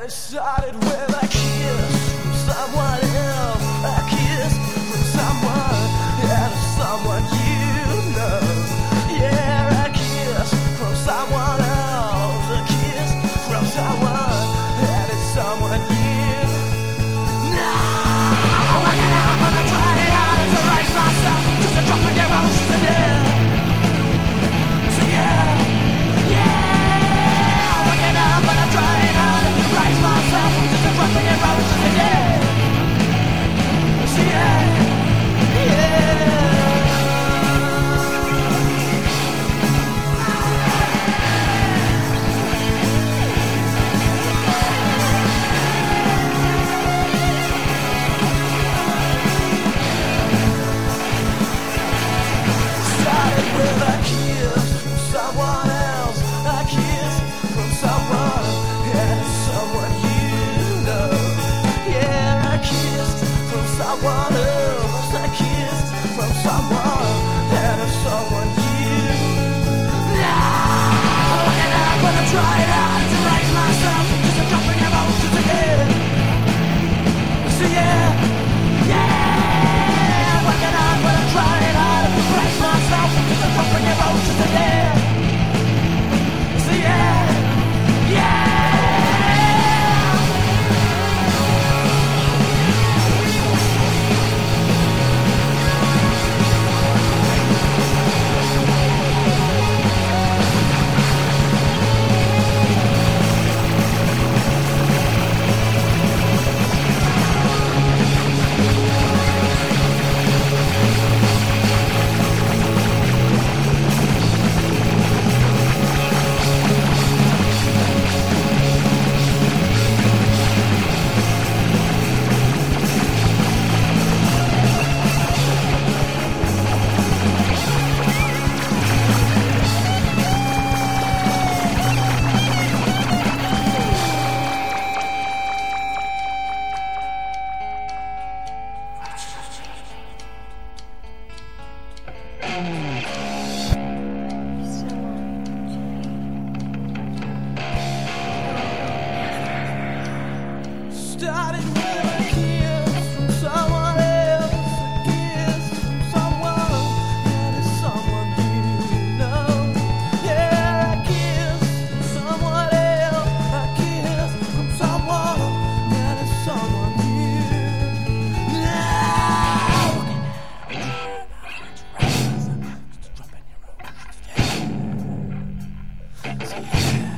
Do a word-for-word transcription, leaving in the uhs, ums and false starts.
it started with a kiss from someone else, a kiss from someone, yeah, someone you know. Yeah, a kiss from someone else, a kiss from someone, yeah, it's someone you know. Waking up and I'm trying hard to raise myself, just a drop of your emotions in there. So yeah, yeah, waking up and I'm trying hard to raise myself, just a drop of your emotions in there. So yeah, yeah. With a kiss from someone else, a kiss from someone, yeah, someone you know. Yeah, a kiss from someone else, a kiss from someone, yeah, someone you know. Waking up and I'm trying hard to raise myself, just a drop of emotions again. So yeah, yeah, waking up and I'm trying hard to raise myself, just a drop of emotions again. So yeah, yeah. Started with a kiss from someone else, a kiss from someone, and it's someone you know. Yeah, a kiss from someone else, a kiss from someone, and it's someone you know. So, yeah.